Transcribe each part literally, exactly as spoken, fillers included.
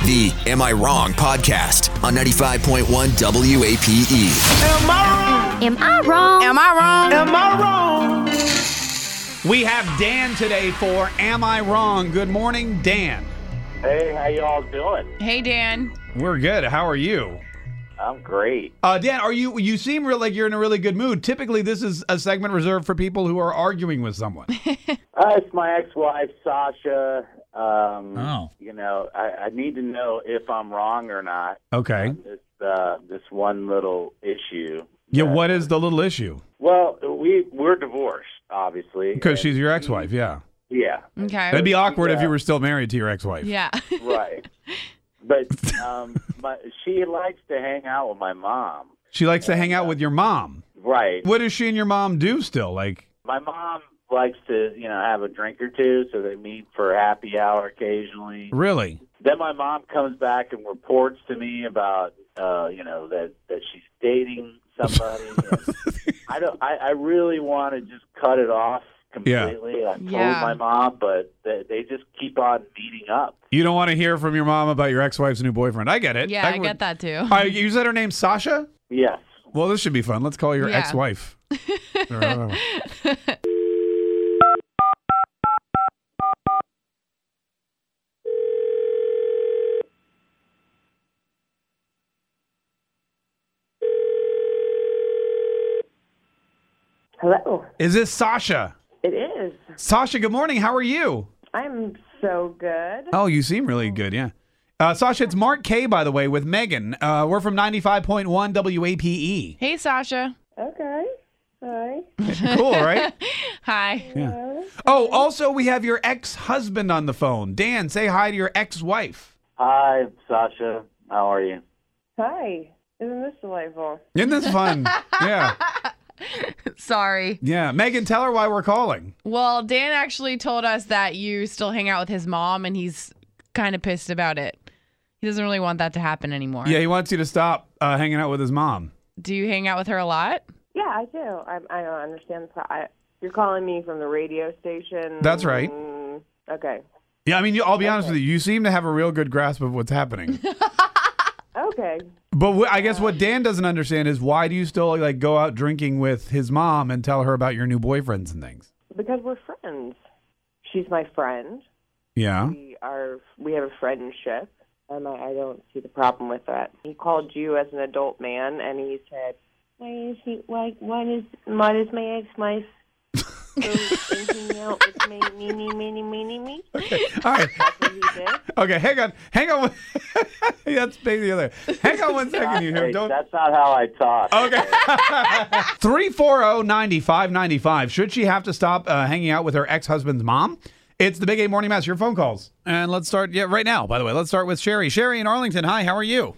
The Am I Wrong podcast on ninety-five point one W A P E. Am I wrong? Am I wrong? Am I wrong? Am I wrong? We have Dan today for Am I Wrong? Good morning, Dan. Hey, how y'all doing? Hey, Dan. We're good. How are you? I'm great. Uh, Dan, are you? You seem real like you're in a really good mood. Typically, this is a segment reserved for people who are arguing with someone. Uh, it's my ex-wife, Sasha. Um, Oh. You know, I, I need to know if I'm wrong or not. Okay. on This, uh, this one little issue. Yeah. that- What is the little issue? Well, we, we're divorced, obviously. Because and she's your she- ex-wife. Yeah. Yeah, Okay. It'd be awkward if Yeah. you were still married to your ex-wife. Yeah. right. But um, my, she likes to hang out with my mom. She likes to hang out with your mom. Right. What does she and your mom do still? Like, My mom likes to, you know, have a drink or two, so they meet for happy hour occasionally. really? Then my mom comes back and reports to me about, uh, you know, that, that she's dating somebody. And I don't. I, I really want to just cut it off completely. I told Yeah. my mom, but they, they just keep on meeting up. You don't want to hear from your mom about your ex-wife's new boyfriend. I get it. Yeah, I would- get that too. Uh, you said her name's Sasha? Yes. Well, this should be fun. Let's call your Yeah. ex-wife. Hello. Is this Sasha? It is. Sasha, good morning. How are you? I'm so good. Oh, you seem really good, yeah. Uh, Sasha, it's Mark K, by the way, with Megan. Uh, we're from ninety-five point one W A P E. Hey, Sasha. Okay. Hi. Cool, right? Hi. Yeah. Oh, also, we have your ex-husband on the phone. Dan, say hi to your ex-wife. Hi, Sasha. How are you? Hi. Isn't this delightful? Isn't this fun? Yeah. Sorry. Yeah. Megan, tell her why we're calling. Well, Dan actually told us that you still hang out with his mom, and he's kind of pissed about it. He doesn't really want that to happen anymore. Yeah, he wants you to stop uh, hanging out with his mom. Do you hang out with her a lot? Yeah, I do. I, I don't understand. The pro- I, you're calling me from the radio station. That's right. Mm, okay. Yeah, I mean, you, I'll be honest with you. You seem to have a real good grasp of what's happening. Okay. But wh- I guess what Dan doesn't understand is why do you still like go out drinking with his mom and tell her about your new boyfriends and things? Because we're friends. She's my friend. Yeah. We are. We have a friendship, and I, I don't see the problem with that. He called you as an adult man, and he said, "Why is he? Why? Why is? Why does my ex-wife go hanging out with me? Me, me, me, me, me, me?" Okay. All right. That's what he did. Okay. Hang on. Hang on. That's big the other. Hang on one second. You Hey, don't. that's not how I talk. Okay. three four zero, nine five nine five. Should she have to stop uh, hanging out with her ex-husband's mom? It's the Big A Morning Mass. Your phone calls. And let's start, yeah, right now, by the way. Let's start with Sherry. Sherry in Arlington. Hi, how are you?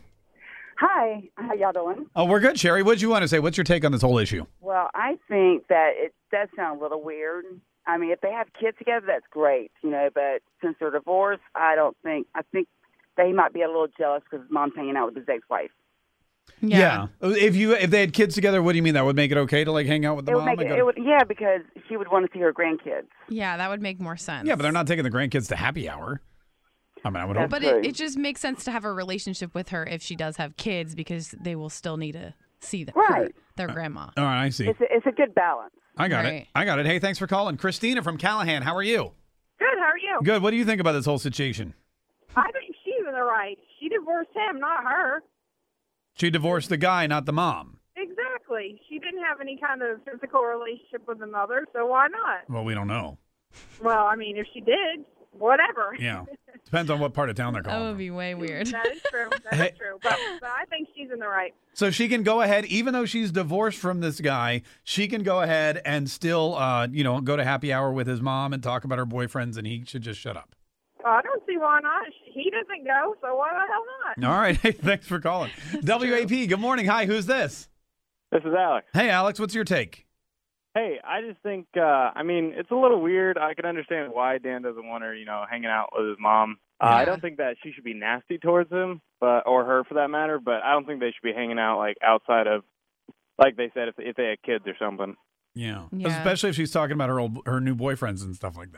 Hi, how y'all doing? Oh, we're good, Sherry. What do you want to say? What's your take on this whole issue? Well, I think that it does sound a little weird. I mean, if they have kids together, that's great, you know, but since they're divorced, I don't think, I think they might be a little jealous because mom's hanging out with his ex-wife. Yeah. If you if they had kids together, what do you mean? That would make it okay to like hang out with the It would mom? make and it, go it to- would, yeah, because she would want to see her grandkids. Yeah, that would make more sense. Yeah, but they're not taking the grandkids to happy hour. I mean, I would hope. But True. it, it just makes sense to have a relationship with her if she does have kids because they will still need to see the, her, Right. their grandma. All right, I see. It's a, it's a good balance. I got it. Right. I got it. Hey, thanks for calling. Christina from Callahan, how are you? Good, how are you? Good. What do you think about this whole situation? I think she's in the right. She divorced him, not her. She divorced the guy, not the mom. Exactly. She didn't have any kind of physical relationship with the mother, so why not? Well, we don't know. Well, I mean, if she did, whatever. Yeah. Depends on what part of town they're That calling would from. be way weird. That is true. That Hey. is true. But, but I think she's in the right. So she can go ahead, even though she's divorced from this guy, she can go ahead and still, uh, you know, go to happy hour with his mom and talk about her boyfriends, and he should just shut up. Well, I don't see why not. He doesn't go, so why the hell not? All right. Hey, thanks for calling. W A P, good morning. Hi, who's this? This is Alex. Hey, Alex, what's your take? Hey, I just think, uh, I mean, it's a little weird. I can understand why Dan doesn't want her, you know, hanging out with his mom. Uh, Yeah. I don't think that she should be nasty towards him, but or her for that matter, but I don't think they should be hanging out, like, outside of, like they said, if, if they had kids or something. Yeah. Yeah. Especially if she's talking about her old, her new boyfriends and stuff like that.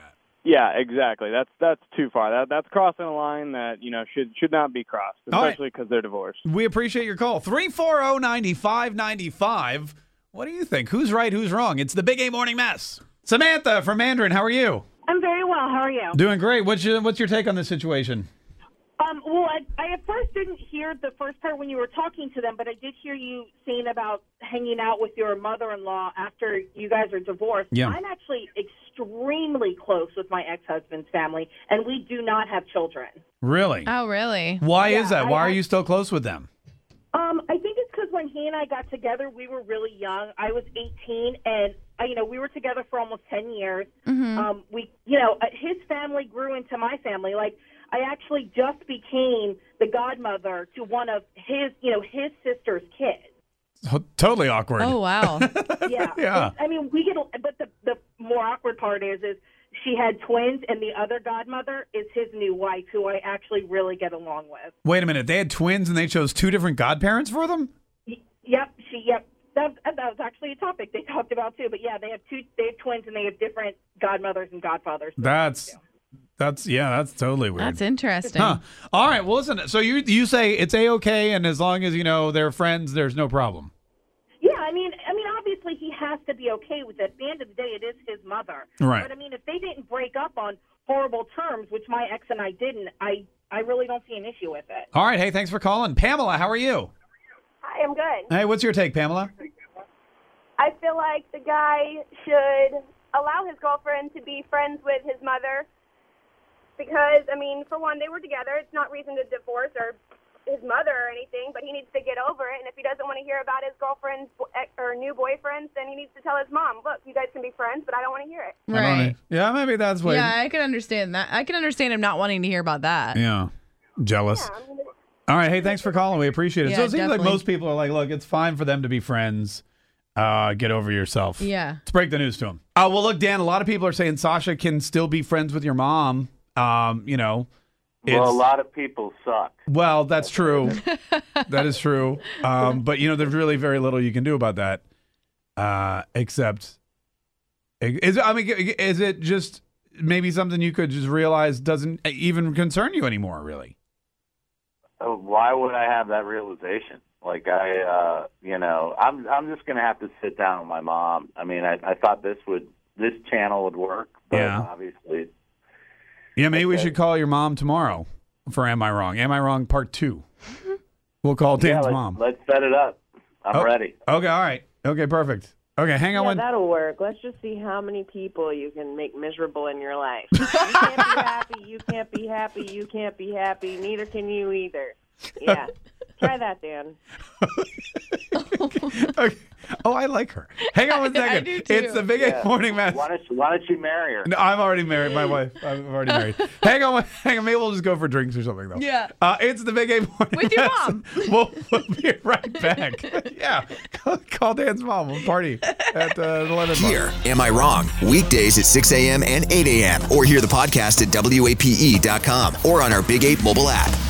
Yeah, exactly. That's that's too far. That that's crossing a line that you know should should not be crossed, especially because they're divorced. We appreciate your call. three four zero, nine five nine five. What do you think? Who's right? Who's wrong? It's the Big A Morning Mess. Samantha from Mandarin. How are you? I'm very well. How are you? Doing great. What's your What's your take on this situation? Um, well, I, I at first didn't hear the first part when you were talking to them, but I did hear you saying about hanging out with your mother-in-law after you guys are divorced. Yeah. I'm actually extremely close with my ex-husband's family, and we do not have children. Really? Oh, really? Why Yeah, is that? Why I- are you still close with them? Um, I think it's because when he and I got together, we were really young. I was eighteen, and uh, you know we were together for almost ten years. Mm-hmm. Um, we, you know, uh, his family grew into my family. Like I actually just became the godmother to one of his, you know, his sister's kids. T- Totally awkward. Oh, wow. Yeah, Yeah. It's- I mean, we get, but the the more awkward part is, is she had twins, and the other godmother is his new wife, who I actually really get along with. Wait a minute. They had twins and they chose two different godparents for them? Y- Yep, she, yep. That, that was actually a topic they talked about too. But yeah, they have two, they have twins, and they have different godmothers and godfathers. That's that's yeah, that's totally weird. That's interesting. Huh. All right. Well, listen. So you you say it's a-okay, and as long as you know they're friends, there's no problem. Yeah, I mean, I mean, obviously he has to be okay with it. At the end of the day, it is his mother. Right. But I mean, if they didn't break up on horrible terms, which my ex and I didn't, I, I really don't see an issue with it. All right. Hey, thanks for calling, Pamela. How are you? Hi, I'm good. Hey, what's your take, Pamela? I feel like the guy should allow his girlfriend to be friends with his mother because, I mean, for one, they were together. It's not reason to divorce or his mother or anything, but he needs to get over it. And if he doesn't want to hear about his girlfriend's bo- or new boyfriends, then he needs to tell his mom, look, you guys can be friends, but I don't want to hear it. I don't Right. know. Yeah, maybe that's what. Yeah, I can understand that. I can understand him not wanting to hear about that. Yeah. Jealous. Yeah, I mean, All right. Hey, thanks for calling. We appreciate it. Yeah, so it seems like definitely. most people are like, look, it's fine for them to be friends. Uh, get over yourself. Yeah. Let's break the news to them. Uh, well, look, Dan, a lot of people are saying Sasha can still be friends with your mom. Um, you know, Well, it's- a lot of people suck. Well, that's true. That is true. Um, but, you know, there's really very little you can do about that. Uh, except, is I mean, is it just maybe something you could just realize doesn't even concern you anymore, really? Uh, Why would I have that realization? Like I, uh, you know, I'm I'm just gonna have to sit down with my mom. I mean, I, I thought this would this channel would work, but Yeah. obviously, Yeah, maybe we Okay. should call your mom tomorrow for Am I Wrong? Am I Wrong Part Two. We'll call yeah, Dan's let's, mom. let's set it up. I'm Oh. ready. Okay, all right. Okay, perfect. Okay, hang on Yeah, one. that'll work. Let's just see how many people you can make miserable in your life. You can't be happy. You can't be happy. You can't be happy. Neither can you either. Yeah. Try that, Dan. Okay. Oh, I like her. Hang on one I- I second. do too. It's the Big A Yeah. Morning Mess. Why don't you, Why don't you marry her? No, I'm already married. My wife. I'm already married. hang on, one- hang on. Maybe we'll just go for drinks or something, though. Yeah. Uh, it's the Big A Morning With your Mess. mom. We'll, we'll be right back. Yeah. Call, call Dan's mom. We'll party at uh, the Lemon Bar. Here, Am I Wrong? Weekdays at six a.m. and eight a.m. Or hear the podcast at W A P E dot com or on our Big eight mobile app.